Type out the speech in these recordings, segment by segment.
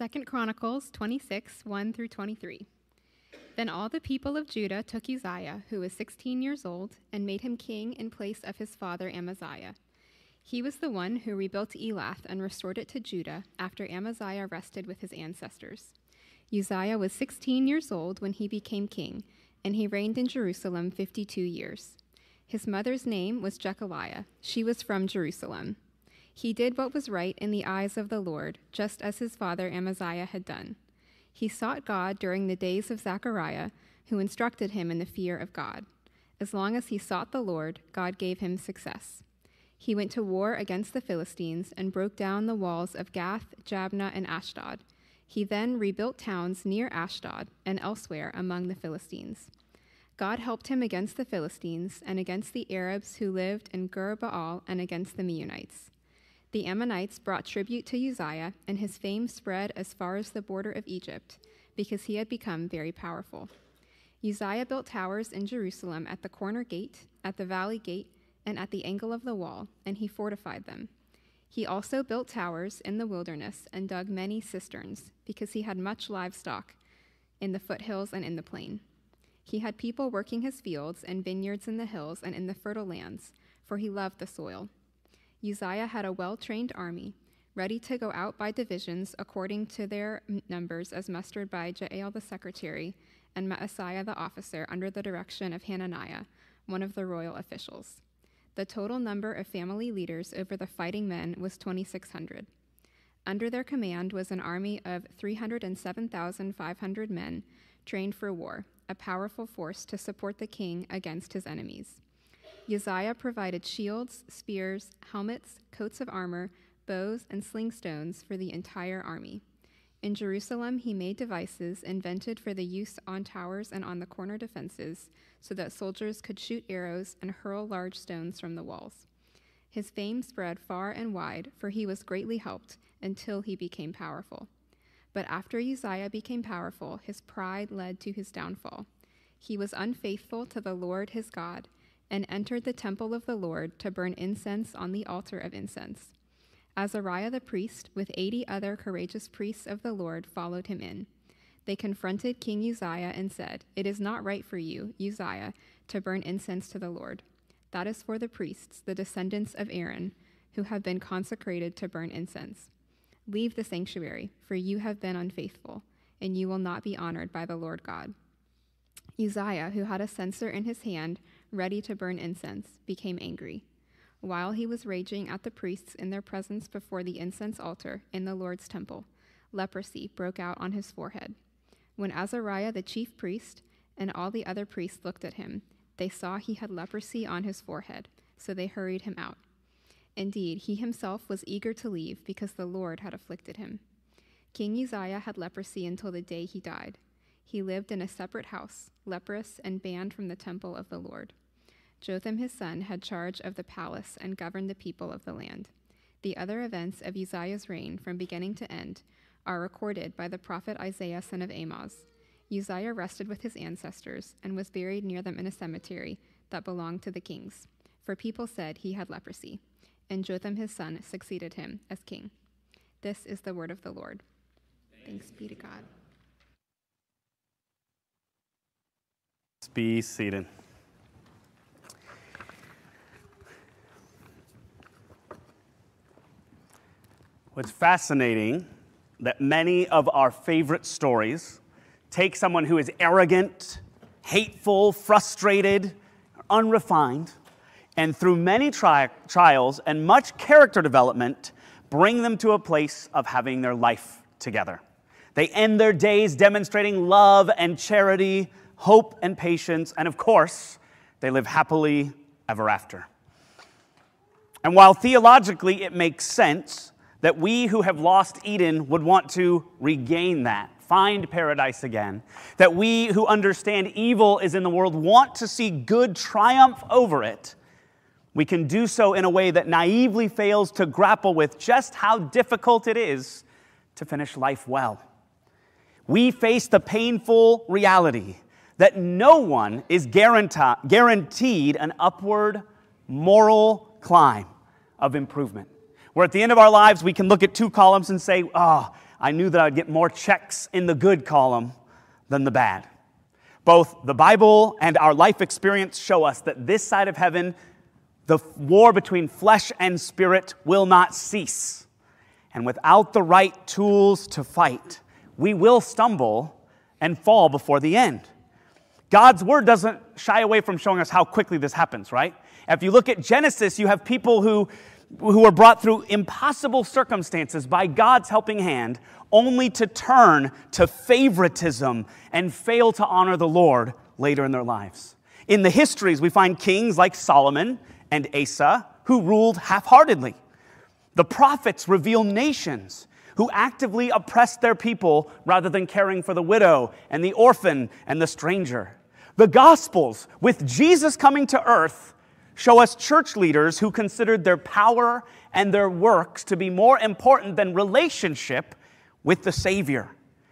2 Chronicles 26, 1 through 23. Then all the people of Judah took Uzziah, who was 16 years old, and made him king in place of his father Amaziah. He was the one who rebuilt Elath and restored it to Judah after Amaziah rested with his ancestors. Uzziah was 16 years old when he became king, and he reigned in Jerusalem 52 years. His mother's name was Jechaliah. She was from Jerusalem. He did what was right in the eyes of the Lord, just as his father Amaziah had done. He sought God during the days of Zechariah, who instructed him in the fear of God. As long as he sought the Lord, God gave him success. He went to war against the Philistines and broke down the walls of Gath, Jabneh, and Ashdod. He then rebuilt towns near Ashdod and elsewhere among the Philistines. God helped him against the Philistines and against the Arabs who lived in Gur-Baal and against the Meunites. The Ammonites brought tribute to Uzziah, and his fame spread as far as the border of Egypt, because he had become very powerful. Uzziah built towers in Jerusalem at the corner gate, at the valley gate, and at the angle of the wall, and he fortified them. He also built towers in the wilderness and dug many cisterns, because he had much livestock in the foothills and in the plain. He had people working his fields and vineyards in the hills and in the fertile lands, for he loved the soil. Uzziah had a well-trained army, ready to go out by divisions according to their numbers as mustered by Jael the secretary and Maaseiah the officer under the direction of Hananiah, one of the royal officials. The total number of family leaders over the fighting men was 2,600. Under their command was an army of 307,500 men trained for war, a powerful force to support the king against his enemies. Uzziah provided shields, spears, helmets, coats of armor, bows, and sling stones for the entire army. In Jerusalem, he made devices invented for the use on towers and on the corner defenses, so that soldiers could shoot arrows and hurl large stones from the walls. His fame spread far and wide, for he was greatly helped until he became powerful. But after Uzziah became powerful, his pride led to his downfall. He was unfaithful to the Lord his God, and entered the temple of the Lord to burn incense on the altar of incense. Azariah the priest, with 80 other courageous priests of the Lord, followed him in. They confronted King Uzziah and said, "It is not right for you, Uzziah, to burn incense to the Lord. That is for the priests, the descendants of Aaron, who have been consecrated to burn incense. Leave the sanctuary, for you have been unfaithful, and you will not be honored by the Lord God." Uzziah, who had a censer in his hand, ready to burn incense, became angry. While he was raging at the priests in their presence before the incense altar in the Lord's temple, leprosy broke out on his forehead. When Azariah the chief priest and all the other priests looked at him, they saw he had leprosy on his forehead, so they hurried him out. Indeed, he himself was eager to leave because the Lord had afflicted him. King Uzziah had leprosy until the day he died. He lived in a separate house, leprous and banned from the temple of the Lord. Jotham his son had charge of the palace and governed the people of the land. The other events of Uzziah's reign from beginning to end are recorded by the prophet Isaiah son of Amoz. Uzziah rested with his ancestors and was buried near them in a cemetery that belonged to the kings, for people said he had leprosy, and Jotham his son succeeded him as king. This is the word of the Lord. Thanks be to God. Be seated. What's fascinating that many of our favorite stories take someone who is arrogant, hateful, frustrated, unrefined, and through many trials and much character development, bring them to a place of having their life together. They end their days demonstrating love and charity, hope and patience, and of course, they live happily ever after. And while theologically it makes sense that we who have lost Eden would want to regain that, find paradise again, that we who understand evil is in the world want to see good triumph over it, we can do so in a way that naively fails to grapple with just how difficult it is to finish life well. We face the painful reality that no one is guaranteed an upward moral climb of improvement. Where at the end of our lives, we can look at two columns and say, I knew that I'd get more checks in the good column than the bad. Both the Bible and our life experience show us that this side of heaven, the war between flesh and spirit will not cease. And without the right tools to fight, we will stumble and fall before the end. God's word doesn't shy away from showing us how quickly this happens, right? If you look at Genesis, you have people who are brought through impossible circumstances by God's helping hand, only to turn to favoritism and fail to honor the Lord later in their lives. In the histories, we find kings like Solomon and Asa who ruled half-heartedly. The prophets reveal nations who actively oppressed their people rather than caring for the widow and the orphan and the stranger. The Gospels, with Jesus coming to earth, show us church leaders who considered their power and their works to be more important than relationship with the Savior.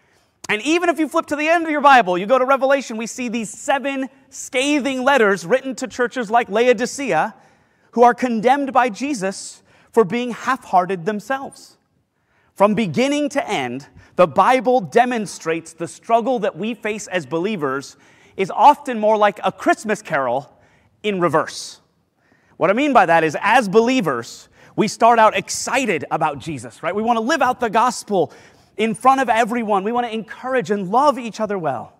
And even if you flip to the end of your Bible, you go to Revelation, we see these 7 scathing letters written to churches like Laodicea who are condemned by Jesus for being half-hearted themselves. From beginning to end, the Bible demonstrates the struggle that we face as believers is often more like a Christmas carol in reverse. What I mean by that is, as believers, we start out excited about Jesus, right? We want to live out the gospel in front of everyone. We want to encourage and love each other well.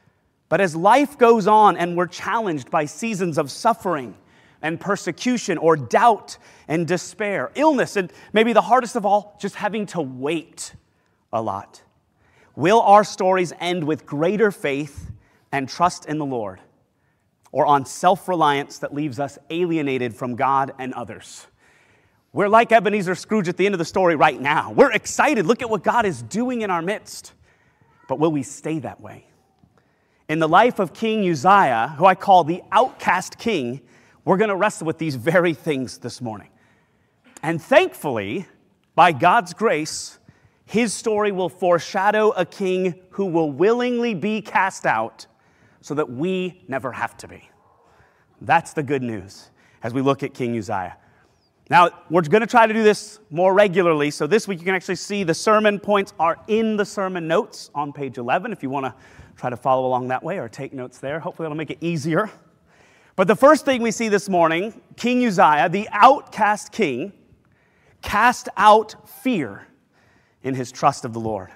But as life goes on and we're challenged by seasons of suffering and persecution or doubt and despair, illness, and maybe the hardest of all, just having to wait a lot, will our stories end with greater faith and trust in the Lord, or on self-reliance that leaves us alienated from God and others? We're like Ebenezer Scrooge at the end of the story right now. We're excited. Look at what God is doing in our midst. But will we stay that way? In the life of King Uzziah, who I call the outcast king, we're going to wrestle with these very things this morning. And thankfully, by God's grace, his story will foreshadow a king who will willingly be cast out so that we never have to be. That's the good news as we look at King Uzziah. Now, we're going to try to do this more regularly, so this week you can actually see the sermon points are in the sermon notes on page 11 if you want to try to follow along that way or take notes there. Hopefully that'll make it easier. But the first thing we see this morning, King Uzziah, the outcast king, cast out fear in his trust of the Lord.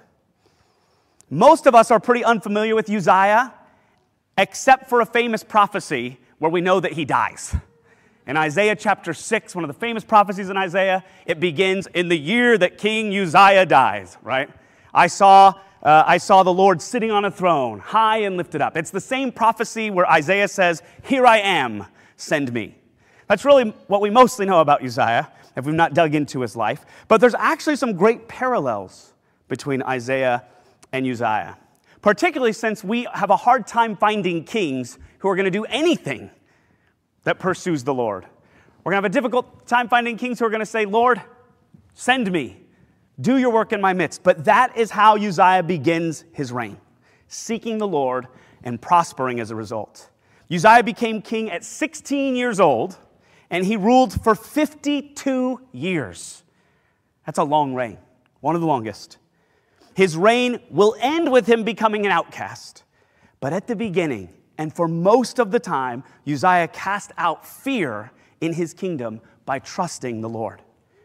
Most of us are pretty unfamiliar with Uzziah, except for a famous prophecy where we know that he dies. In Isaiah chapter 6, one of the famous prophecies in Isaiah, it begins, in the year that King Uzziah dies, right? I saw the Lord sitting on a throne, high and lifted up. It's the same prophecy where Isaiah says, here I am, send me. That's really what we mostly know about Uzziah, if we've not dug into his life. But there's actually some great parallels between Isaiah and Uzziah, particularly since we have a hard time finding kings who are going to do anything that pursues the Lord. We're going to have a difficult time finding kings who are going to say, Lord, send me. Do your work in my midst. But that is how Uzziah begins his reign, seeking the Lord and prospering as a result. Uzziah became king at 16 years old, and he ruled for 52 years. That's a long reign, one of the longest. His reign will end with him becoming an outcast. But at the beginning, and for most of the time, Uzziah cast out fear in his kingdom by trusting the Lord.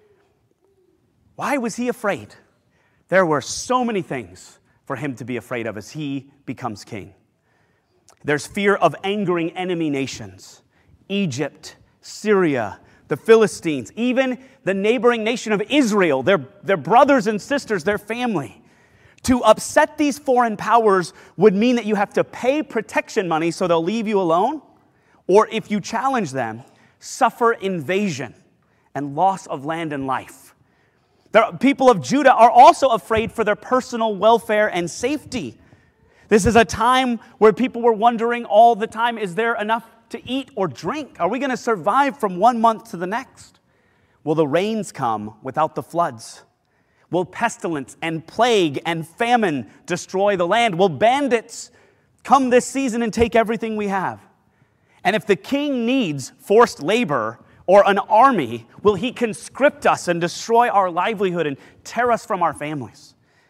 Why was he afraid? There were so many things for him to be afraid of as he becomes king. There's fear of angering enemy nations, Egypt, Syria, the Philistines, even the neighboring nation of Israel, their brothers and sisters, their family. To upset these foreign powers would mean that you have to pay protection money so they'll leave you alone, or if you challenge them, suffer invasion and loss of land and life. The people of Judah are also afraid for their personal welfare and safety. This is a time where people were wondering all the time, is there enough to eat or drink? Are we going to survive from one month to the next? Will the rains come without the floods? Will pestilence and plague and famine destroy the land? Will bandits come this season and take everything we have? And if the king needs forced labor or an army, will he conscript us and destroy our livelihood and tear us from our families?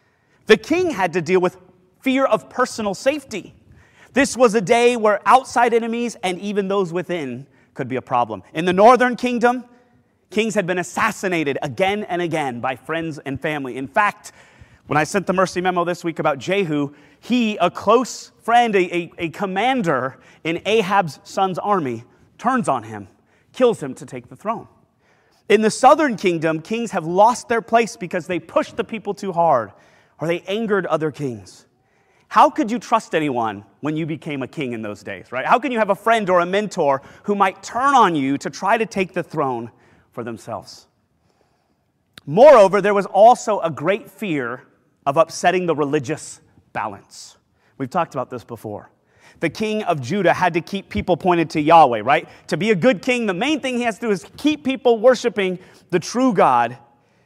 The king had to deal with fear of personal safety. This was a day where outside enemies and even those within could be a problem. In the northern kingdom, kings had been assassinated again and again by friends and family. In fact, when I sent the mercy memo this week about Jehu, he, a close friend, a commander in Ahab's son's army, turns on him, kills him to take the throne. In the southern kingdom, kings have lost their place because they pushed the people too hard or they angered other kings. How could you trust anyone when you became a king in those days, right? How can you have a friend or a mentor who might turn on you to try to take the throne for themselves? Moreover, there was also a great fear of upsetting the religious balance. We've talked about this before. The king of Judah had to keep people pointed to Yahweh, right? To be a good king, the main thing he has to do is keep people worshiping the true God.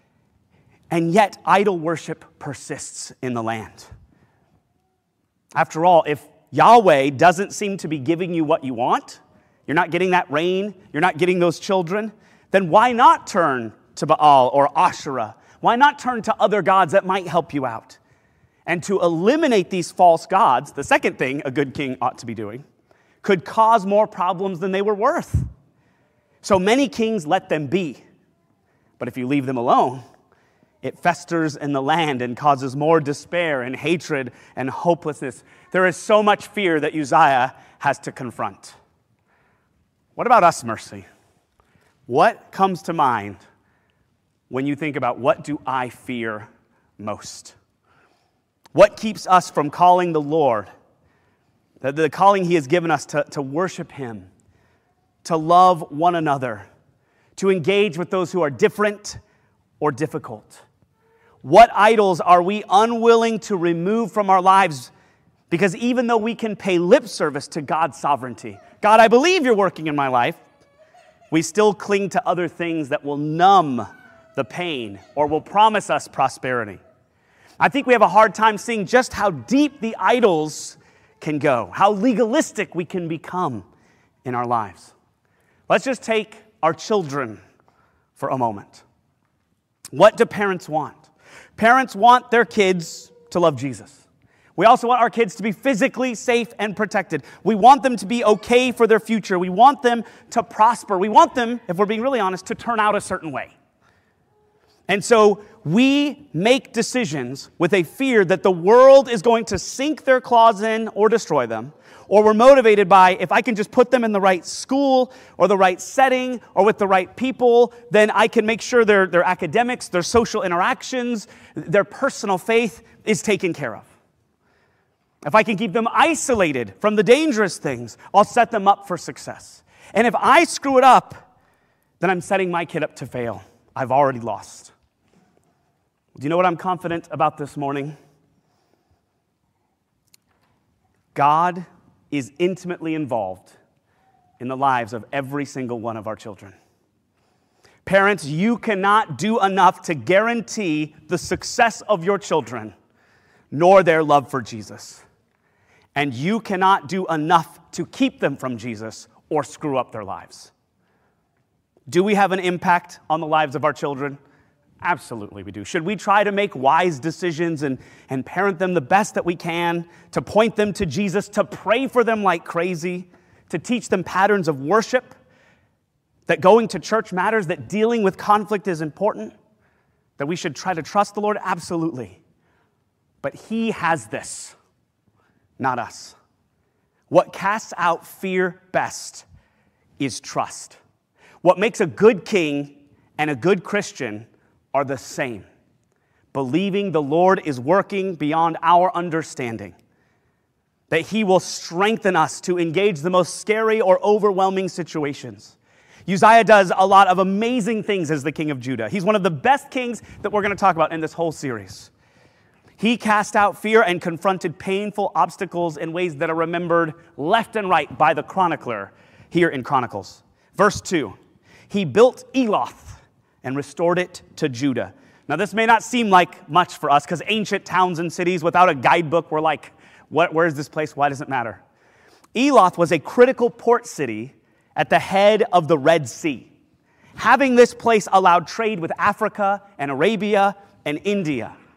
And yet, idol worship persists in the land. After all, if Yahweh doesn't seem to be giving you what you want, you're not getting that rain, you're not getting those children, then why not turn to Baal or Asherah? Why not turn to other gods that might help you out? And to eliminate these false gods, the second thing a good king ought to be doing, could cause more problems than they were worth. So many kings let them be. But if you leave them alone, it festers in the land and causes more despair and hatred and hopelessness. There is so much fear that Uzziah has to confront. What about us, Mercy? What comes to mind when you think about what do I fear most? What keeps us from calling the Lord, the calling he has given us to worship him, to love one another, to engage with those who are different or difficult? What idols are we unwilling to remove from our lives? Because even though we can pay lip service to God's sovereignty, God, I believe you're working in my life, we still cling to other things that will numb the pain or will promise us prosperity. I think we have a hard time seeing just how deep the idols can go, how legalistic we can become in our lives. Let's just take our children for a moment. What do parents want? Parents want their kids to love Jesus. We also want our kids to be physically safe and protected. We want them to be okay for their future. We want them to prosper. We want them, if we're being really honest, to turn out a certain way. And so we make decisions with a fear that the world is going to sink their claws in or destroy them. Or we're motivated by, if I can just put them in the right school or the right setting or with the right people, then I can make sure their academics, their social interactions, their personal faith is taken care of. If I can keep them isolated from the dangerous things, I'll set them up for success. And if I screw it up, then I'm setting my kid up to fail. I've already lost. Do you know what I'm confident about this morning? God is intimately involved in the lives of every single one of our children. Parents, you cannot do enough to guarantee the success of your children, nor their love for Jesus. And you cannot do enough to keep them from Jesus or screw up their lives. Do we have an impact on the lives of our children? Absolutely we do. Should we try to make wise decisions and parent them the best that we can, to point them to Jesus, to pray for them like crazy, to teach them patterns of worship, that going to church matters, that dealing with conflict is important, that we should try to trust the Lord? Absolutely. But he has this, not us. What casts out fear best is trust. What makes a good king and a good Christian are the same. Believing the Lord is working beyond our understanding. That he will strengthen us to engage the most scary or overwhelming situations. Uzziah does a lot of amazing things as the king of Judah. He's one of the best kings that we're going to talk about in this whole series. He cast out fear and confronted painful obstacles in ways that are remembered left and right by the chronicler here in Chronicles. Verse 2, he built Eloth and restored it to Judah. Now, this may not seem like much for us because ancient towns and cities without a guidebook, we're like, where is this place? Why does it matter? Eloth was a critical port city at the head of the Red Sea. Having this place allowed trade with Africa and Arabia and India.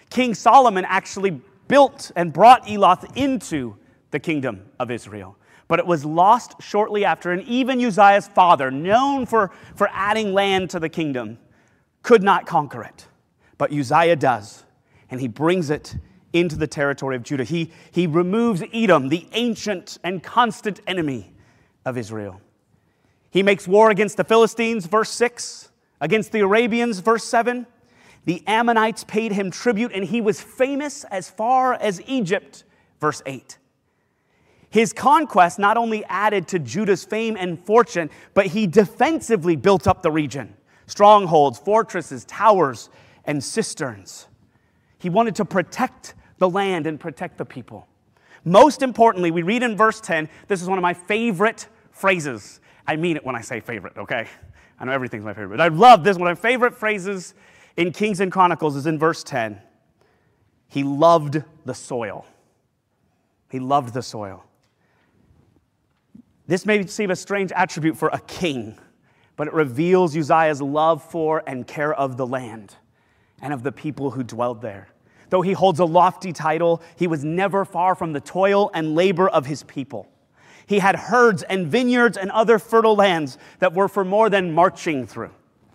King Solomon actually built and brought Eloth into the kingdom of Israel. But it was lost shortly after, and even Uzziah's father, known for adding land to the kingdom, could not conquer it. But Uzziah does, and he brings it into the territory of Judah. He removes Edom, the ancient and constant enemy of Israel. He makes war against the Philistines, verse 6, against the Arabians, verse 7. The Ammonites paid him tribute, and he was famous as far as Egypt, verse 8. His conquest not only added to Judah's fame and fortune, but he defensively built up the region. Strongholds, fortresses, towers, and cisterns. He wanted to protect the land and protect the people. Most importantly, we read in verse 10, this is one of my favorite phrases. I mean it when I say favorite, okay? I know everything's my favorite. But I love this. One of my favorite phrases in Kings and Chronicles is in verse 10. He loved the soil. He loved the soil. This may seem a strange attribute for a king, but it reveals Uzziah's love for and care of the land and of the people who dwelled there. Though he holds a lofty title, he was never far from the toil and labor of his people. He had herds and vineyards and other fertile lands that were for more than marching through.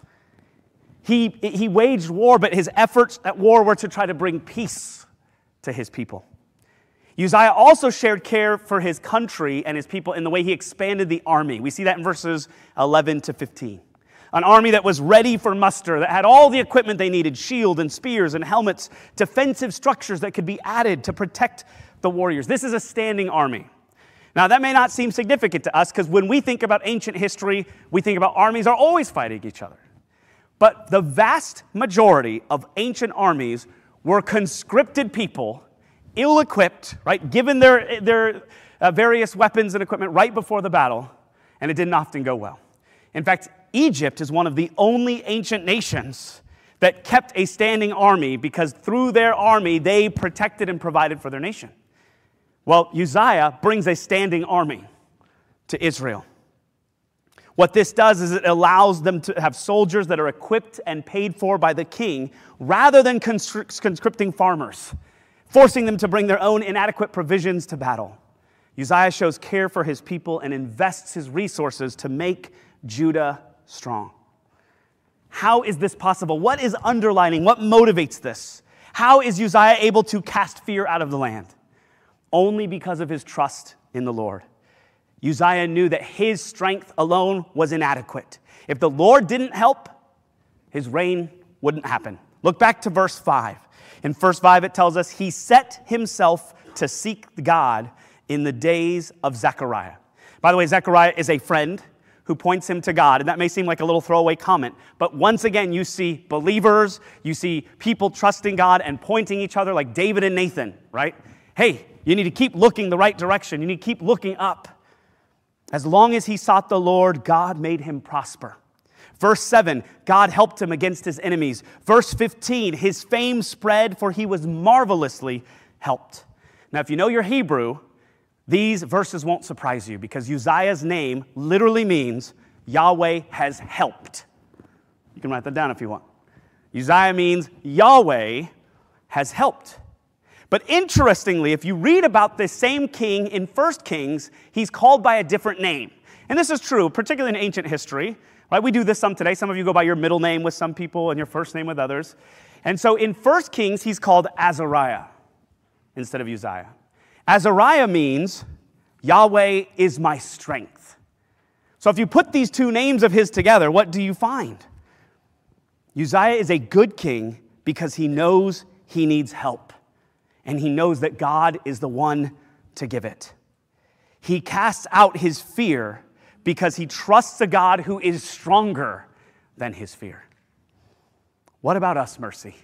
He waged war, but his efforts at war were to try to bring peace to his people. Uzziah also shared care for his country and his people in the way he expanded the army. We see that in verses 11 to 15. An army that was ready for muster, that had all the equipment they needed, shield and spears and helmets, defensive structures that could be added to protect the warriors. This is a standing army. Now, that may not seem significant to us because when we think about ancient history, we think about armies are always fighting each other. But the vast majority of ancient armies were conscripted people, ill-equipped, right, given their various weapons and equipment right before the battle, and it didn't often go well. In fact, Egypt is one of the only ancient nations that kept a standing army because through their army, they protected and provided for their nation. Well, Uzziah brings a standing army to Israel. What this does is it allows them to have soldiers that are equipped and paid for by the king rather than conscripting farmers, forcing them to bring their own inadequate provisions to battle. Uzziah shows care for his people and invests his resources to make Judah strong. How is this possible? What is underlining? What motivates this? How is Uzziah able to cast fear out of the land? Only because of his trust in the Lord. Uzziah knew that his strength alone was inadequate. If the Lord didn't help, his reign wouldn't happen. Look back to verse 5. In verse 5, it tells us, he set himself to seek God in the days of Zechariah. By the way, Zechariah is a friend who points him to God, and that may seem like a little throwaway comment, but once again, you see believers, you see people trusting God and pointing each other like David and Nathan, right? Hey, you need to keep looking the right direction. You need to keep looking up. As long as he sought the Lord, God made him prosper. Verse 7, God helped him against his enemies. Verse 15, his fame spread, for he was marvelously helped. Now, if you know your Hebrew, these verses won't surprise you because Uzziah's name literally means Yahweh has helped. You can write that down if you want. Uzziah means Yahweh has helped. But interestingly, if you read about this same king in 1 Kings, he's called by a different name. And this is true, particularly in ancient history. Right? We do this some today. Some of you go by your middle name with some people and your first name with others. And so in 1 Kings, he's called Azariah instead of Uzziah. Azariah means Yahweh is my strength. So if you put these two names of his together, what do you find? Uzziah is a good king because he knows he needs help. And he knows that God is the one to give it. He casts out his fear because he trusts a God who is stronger than his fear. What about us, Mercy?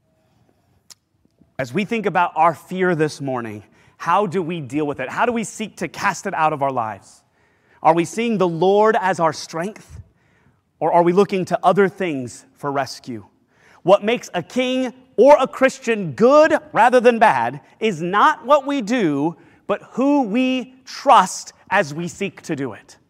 As we think about our fear this morning, how do we deal with it? How do we seek to cast it out of our lives? Are we seeing the Lord as our strength? Or are we looking to other things for rescue? What makes a king or a Christian good rather than bad is not what we do, but who we trust as we seek to do it.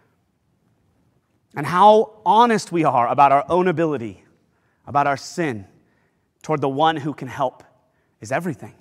And how honest we are about our own ability, about our sin, toward the one who can help is everything.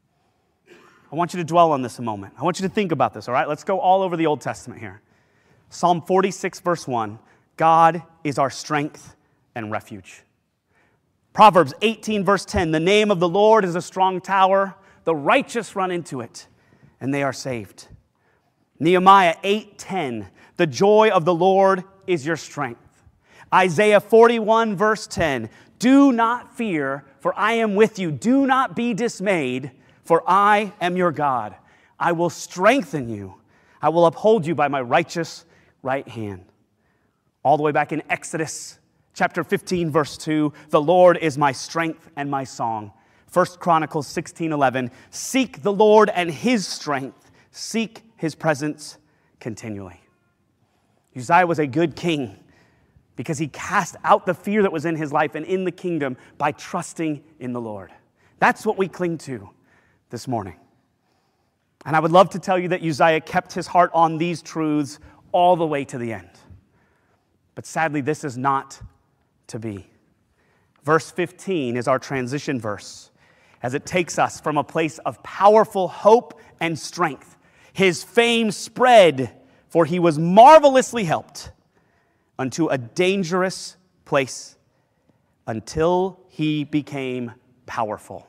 I want you to dwell on this a moment. I want you to think about this, all right? Let's go all over the Old Testament here. Psalm 46, verse 1, God is our strength and refuge. Proverbs 18, verse 10, the name of the Lord is a strong tower. The righteous run into it, and they are saved. Nehemiah 8:10, the joy of the Lord is your strength. Isaiah 41, verse 10, do not fear, for I am with you. Do not be dismayed, for I am your God. I will strengthen you. I will uphold you by my righteous right hand. All the way back in Exodus chapter 15, verse 2, the Lord is my strength and my song. 1 Chronicles 16:11, seek the Lord and his strength. Seek his presence continually. Uzziah was a good king because he cast out the fear that was in his life and in the kingdom by trusting in the Lord. That's what we cling to this morning. And I would love to tell you that Uzziah kept his heart on these truths all the way to the end. But sadly, this is not to be. Verse 15 is our transition verse, as it takes us from a place of powerful hope and strength. His fame spread, for he was marvelously helped, unto a dangerous place until he became powerful.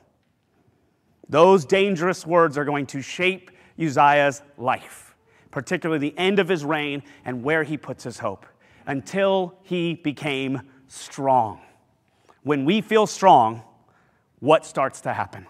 Those dangerous words are going to shape Uzziah's life, particularly the end of his reign and where he puts his hope, until he became strong. When we feel strong, what starts to happen?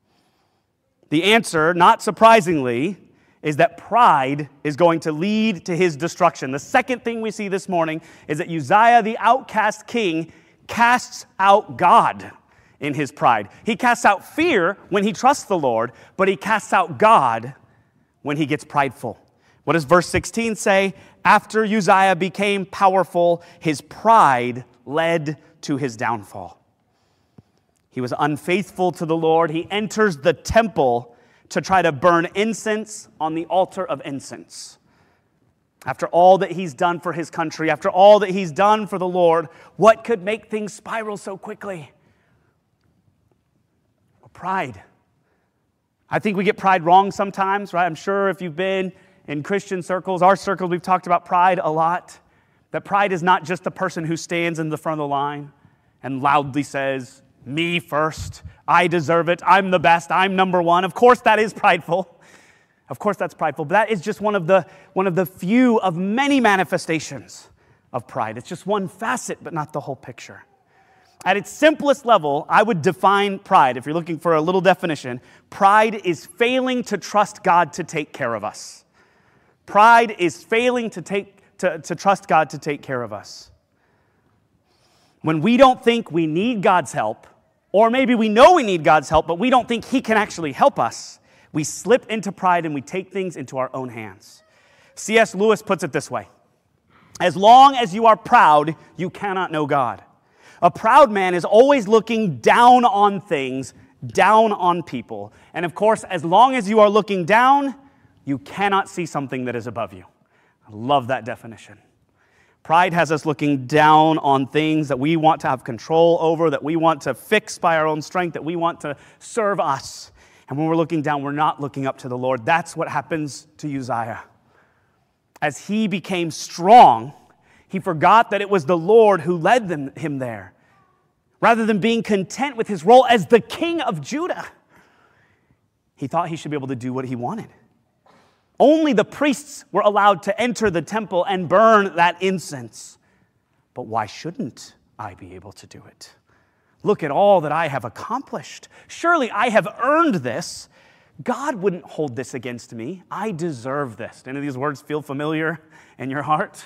The answer, not surprisingly, is that pride is going to lead to his destruction. The second thing we see this morning is that Uzziah, the outcast king, casts out God in his pride. He casts out fear when he trusts the Lord, but he casts out God when he gets prideful. What does verse 16 say? After Uzziah became powerful, his pride led to his downfall. He was unfaithful to the Lord. He enters the temple to try to burn incense on the altar of incense. After all that he's done for his country, after all that he's done for the Lord, what could make things spiral so quickly? Well, pride. I think we get pride wrong sometimes, right? I'm sure if you've been in Christian circles, our circles, we've talked about pride a lot. That pride is not just the person who stands in the front of the line and loudly says, me first, I deserve it, I'm the best, I'm number one. Of course that is prideful. Of course that's prideful. But that is just one of the few of many manifestations of pride. It's just one facet, but not the whole picture. At its simplest level, I would define pride, if you're looking for a little definition, pride is failing to trust God to take care of us. Pride is failing to trust God to take care of us. When we don't think we need God's help, or maybe we know we need God's help, but we don't think he can actually help us, we slip into pride and we take things into our own hands. C.S. Lewis puts it this way: as long as you are proud, you cannot know God. A proud man is always looking down on things, down on people. And of course, as long as you are looking down, you cannot see something that is above you. I love that definition. Pride has us looking down on things that we want to have control over, that we want to fix by our own strength, that we want to serve us. And when we're looking down, we're not looking up to the Lord. That's what happens to Uzziah. As he became strong, he forgot that it was the Lord who led him there. Rather than being content with his role as the king of Judah, he thought he should be able to do what he wanted. Only the priests were allowed to enter the temple and burn that incense. But why shouldn't I be able to do it? Look at all that I have accomplished. Surely I have earned this. God wouldn't hold this against me. I deserve this. Do any of these words feel familiar in your heart?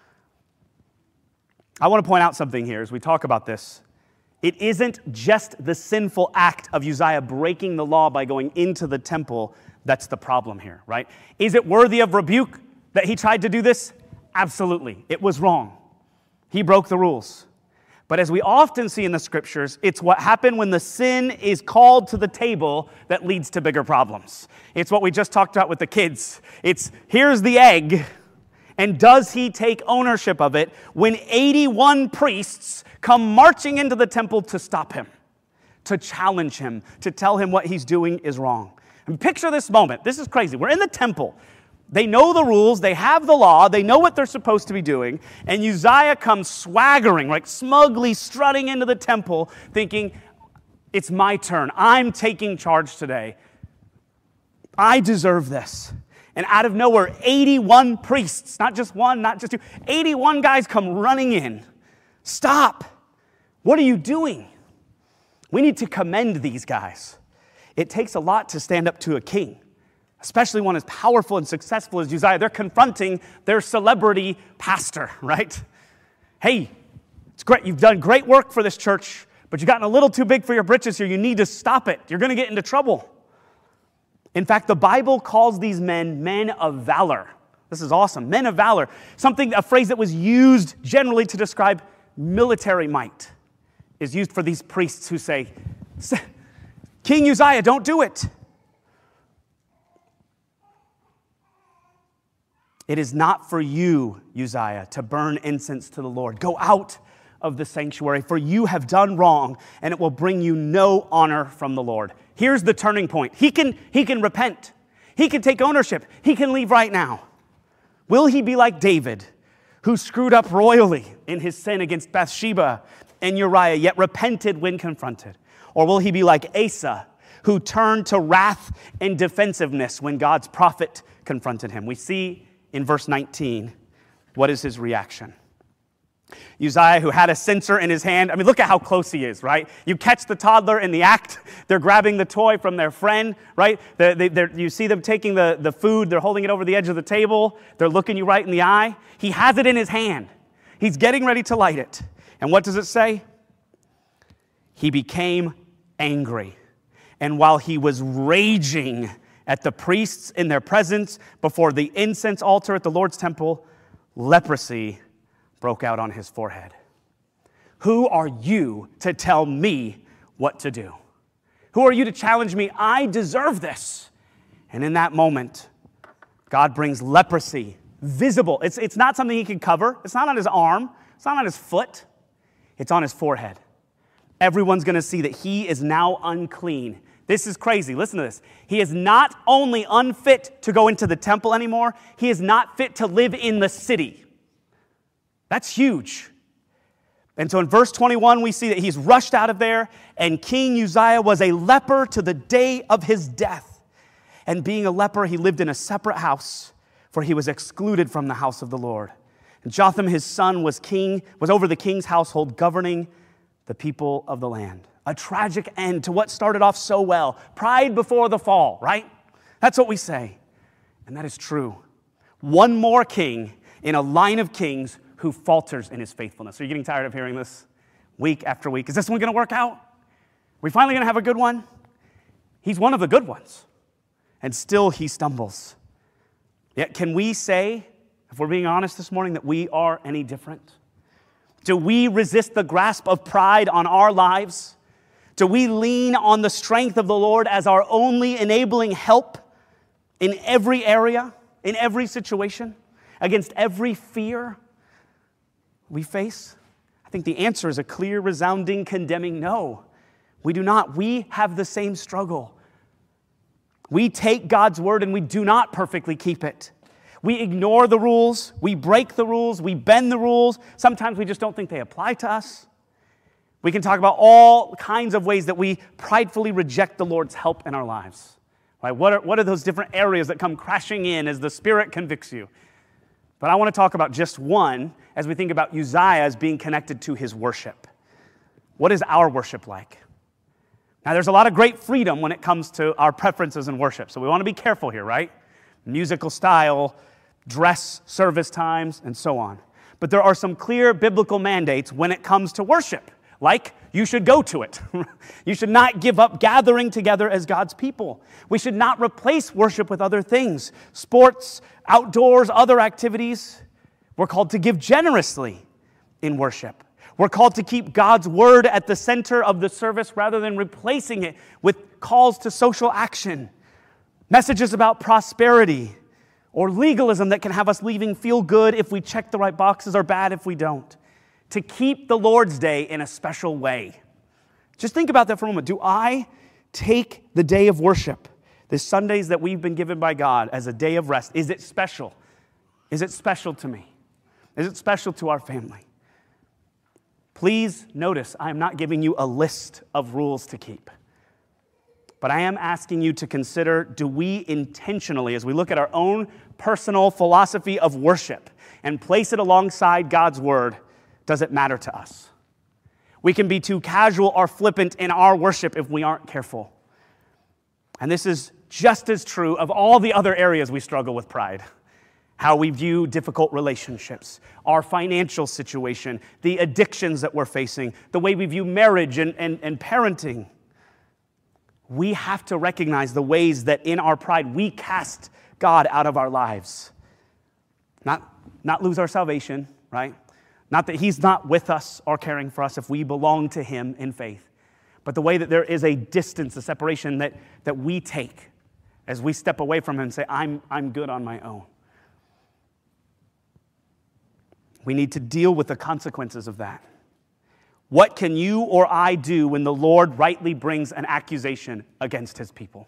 I want to point out something here as we talk about this. It isn't just the sinful act of Uzziah breaking the law by going into the temple that's the problem here, right? Is it worthy of rebuke that he tried to do this? Absolutely. It was wrong. He broke the rules. But as we often see in the scriptures, it's what happened when the sin is called to the table that leads to bigger problems. It's what we just talked about with the kids. It's here's the egg, and does he take ownership of it when 81 priests come marching into the temple to stop him, to challenge him, to tell him what he's doing is wrong. And picture this moment. This is crazy. We're in the temple. They know the rules. They have the law. They know what they're supposed to be doing. And Uzziah comes swaggering, like smugly strutting into the temple, thinking, it's my turn. I'm taking charge today. I deserve this. And out of nowhere, 81 priests, not just one, not just two, 81 guys come running in. Stop. What are you doing? We need to commend these guys. It takes a lot to stand up to a king, especially one as powerful and successful as Uzziah. They're confronting their celebrity pastor, right? Hey, it's great. You've done great work for this church, but you've gotten a little too big for your britches here. You need to stop it. You're going to get into trouble. In fact, the Bible calls these men of valor. This is awesome. Men of valor. A phrase that was used generally to describe military might is used for these priests who say, King Uzziah, don't do it. It is not for you, Uzziah, to burn incense to the Lord. Go out of the sanctuary, for you have done wrong, and it will bring you no honor from the Lord. Here's the turning point. He can repent. He can take ownership. He can leave right now. Will he be like David, who screwed up royally in his sin against Bathsheba and Uriah, yet repented when confronted? Or will he be like Asa, who turned to wrath and defensiveness when God's prophet confronted him? We see in verse 19, what is his reaction? Uzziah, who had a censer in his hand. I mean, look at how close he is, right? You catch the toddler in the act. They're grabbing the toy from their friend, right? You see them taking the food. They're holding it over the edge of the table. They're looking you right in the eye. He has it in his hand. He's getting ready to light it. And what does it say? He became angry. And while he was raging at the priests in their presence before the incense altar at the Lord's temple, leprosy broke out on his forehead. Who are you to tell me what to do? Who are you to challenge me? I deserve this. And in that moment, God brings leprosy visible. It's not something he can cover. It's not on his arm. It's not on his foot. It's on his forehead. Everyone's going to see that he is now unclean. This is crazy. Listen to this. He is not only unfit to go into the temple anymore, he is not fit to live in the city. That's huge. And so in verse 21, we see that he's rushed out of there, and King Uzziah was a leper to the day of his death. And being a leper, he lived in a separate house, for he was excluded from the house of the Lord. And Jotham, his son, was over the king's household, governing the people of the land. A tragic end to what started off so well. Pride before the fall, right? That's what we say. And that is true. One more king in a line of kings who falters in his faithfulness. Are you getting tired of hearing this week after week? Is this one going to work out? Are we finally going to have a good one? He's one of the good ones. And still he stumbles. Yet can we say, if we're being honest this morning, that we are any different? Do we resist the grasp of pride on our lives? Do we lean on the strength of the Lord as our only enabling help in every area, in every situation, against every fear we face? I think the answer is a clear, resounding, condemning no. We do not. We have the same struggle. We take God's word and we do not perfectly keep it. We ignore the rules. We break the rules. We bend the rules. Sometimes we just don't think they apply to us. We can talk about all kinds of ways that we pridefully reject the Lord's help in our lives. Right? What are those different areas that come crashing in as the Spirit convicts you? But I want to talk about just one as we think about Uzziah as being connected to his worship. What is our worship like? Now, there's a lot of great freedom when it comes to our preferences in worship, so we want to be careful here, right? Musical style, dress, service times, and so on. But there are some clear biblical mandates when it comes to worship, like you should go to it. You should not give up gathering together as God's people. We should not replace worship with other things, sports, outdoors, other activities. We're called to give generously in worship. We're called to keep God's word at the center of the service rather than replacing it with calls to social action, messages about prosperity, or legalism that can have us leaving feel good if we check the right boxes or bad if we don't. To keep the Lord's Day in a special way. Just think about that for a moment. Do I take the day of worship, the Sundays that we've been given by God, as a day of rest? Is it special? Is it special to me? Is it special to our family? Please notice, I am not giving you a list of rules to keep. But I am asking you to consider, do we intentionally, as we look at our own personal philosophy of worship and place it alongside God's word, does it matter to us? We can be too casual or flippant in our worship if we aren't careful. And this is just as true of all the other areas we struggle with pride. How we view difficult relationships, our financial situation, the addictions that we're facing, the way we view marriage and parenting. We have to recognize the ways that in our pride we cast God out of our lives. Not lose our salvation, right? Not that he's not with us or caring for us if we belong to him in faith, but the way that there is a distance, a separation that we take as we step away from him and say, I'm good on my own. We need to deal with the consequences of that. What can you or I do when the Lord rightly brings an accusation against his people?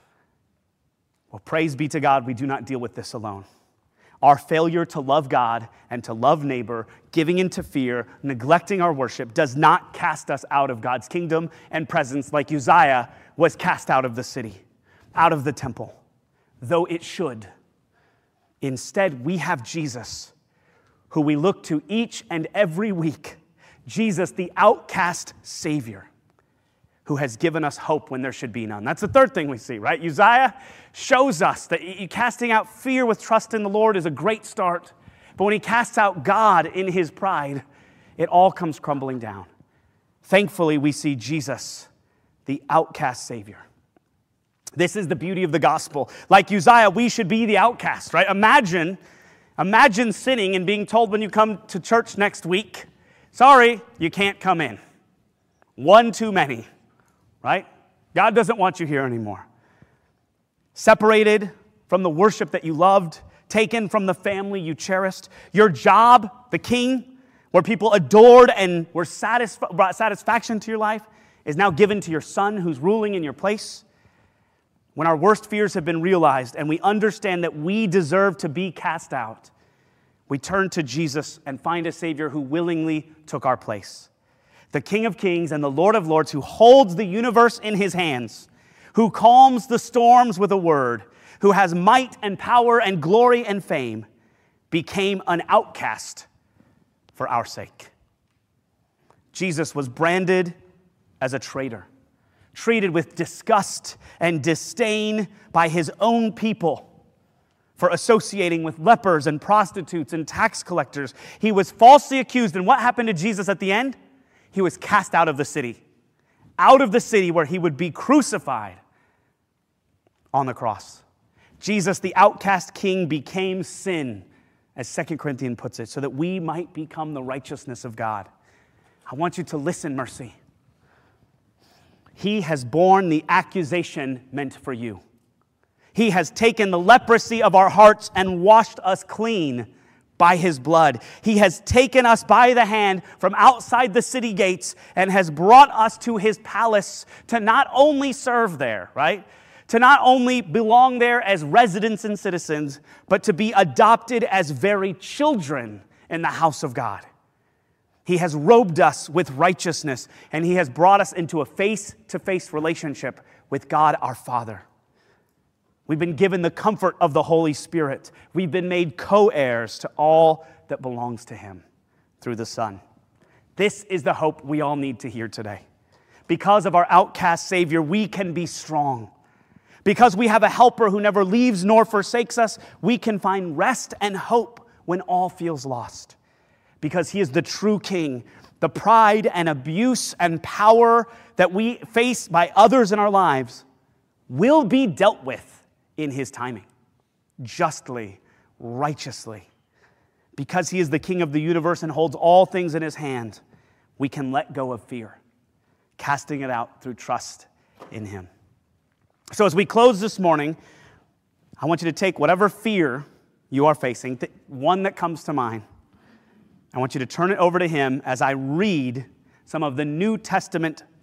Well, praise be to God, we do not deal with this alone. Our failure to love God and to love neighbor, giving into fear, neglecting our worship, does not cast us out of God's kingdom and presence like Uzziah was cast out of the city, out of the temple, though it should. Instead, we have Jesus, who we look to each and every week. Jesus, the outcast Savior, who has given us hope when there should be none. That's the third thing we see, right? Uzziah shows us that casting out fear with trust in the Lord is a great start. But when he casts out God in his pride, it all comes crumbling down. Thankfully, we see Jesus, the outcast Savior. This is the beauty of the gospel. Like Uzziah, we should be the outcast, right? Imagine sinning and being told when you come to church next week, sorry, you can't come in. One too many, right? God doesn't want you here anymore. Separated from the worship that you loved, taken from the family you cherished. Your job, the king, where people adored and were brought satisfaction to your life, is now given to your son who's ruling in your place. When our worst fears have been realized and we understand that we deserve to be cast out, we turn to Jesus and find a Savior who willingly took our place. The King of Kings and the Lord of Lords, who holds the universe in his hands, who calms the storms with a word, who has might and power and glory and fame, became an outcast for our sake. Jesus was branded as a traitor, treated with disgust and disdain by his own people for associating with lepers and prostitutes and tax collectors. He was falsely accused, and what happened to Jesus at the end? He was cast out of the city where he would be crucified on the cross. Jesus, the outcast king, became sin, as 2 Corinthians puts it, so that we might become the righteousness of God. I want you to listen, Mercy. He has borne the accusation meant for you. He has taken the leprosy of our hearts and washed us clean by his blood. He has taken us by the hand from outside the city gates and has brought us to his palace to not only serve there, right? To not only belong there as residents and citizens, but to be adopted as very children in the house of God. He has robed us with righteousness, and he has brought us into a face-to-face relationship with God our Father. We've been given the comfort of the Holy Spirit. We've been made co-heirs to all that belongs to him through the Son. This is the hope we all need to hear today. Because of our outcast Savior, we can be strong. Because we have a helper who never leaves nor forsakes us, we can find rest and hope when all feels lost. Because he is the true king, the pride and abuse and power that we face by others in our lives will be dealt with in his timing, justly, righteously. Because he is the king of the universe and holds all things in his hand, we can let go of fear, casting it out through trust in him. So as we close this morning, I want you to take whatever fear you are facing, one that comes to mind. I want you to turn it over to him as I read some of the New Testament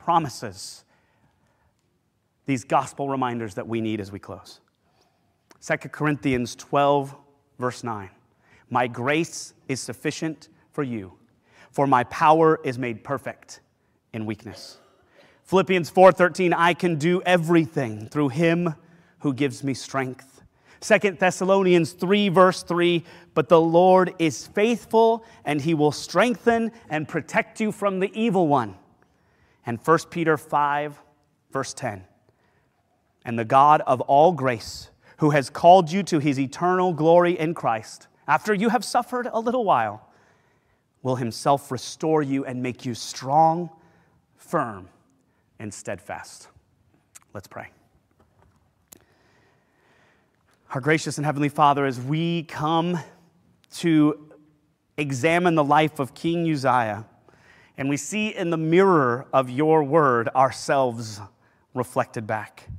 promises, these gospel reminders that we need as we close. 2 Corinthians 12, verse 9. My grace is sufficient for you, for my power is made perfect in weakness. Philippians 4:13, I can do everything through him who gives me strength. 2 Thessalonians 3, verse 3, but the Lord is faithful, and he will strengthen and protect you from the evil one. And 1 Peter 5, verse 10, and the God of all grace, who has called you to his eternal glory in Christ, after you have suffered a little while, will himself restore you and make you strong, firm, and steadfast. Let's pray. Our gracious and heavenly Father, as we come to examine the life of King Uzziah, and we see in the mirror of your word ourselves reflected back,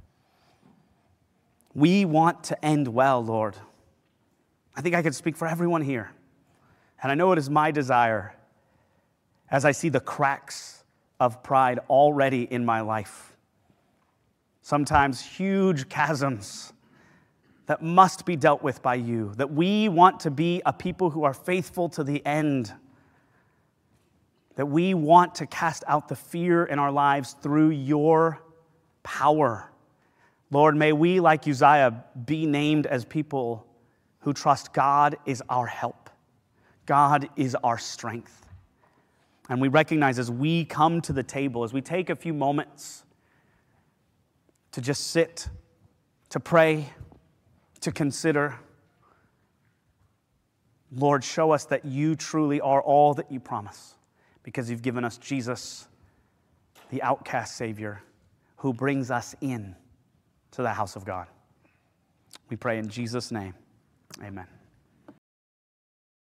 we want to end well, Lord. I think I could speak for everyone here. And I know it is my desire, as I see the cracks of pride already in my life, sometimes huge chasms that must be dealt with by you, that we want to be a people who are faithful to the end, that we want to cast out the fear in our lives through your power. Lord, may we, like Uzziah, be named as people who trust God is our help. God is our strength. And we recognize as we come to the table, as we take a few moments to just sit, to pray, to consider, Lord, show us that you truly are all that you promise, because you've given us Jesus, the outcast Savior, who brings us in to the house of God. We pray in Jesus' name. Amen.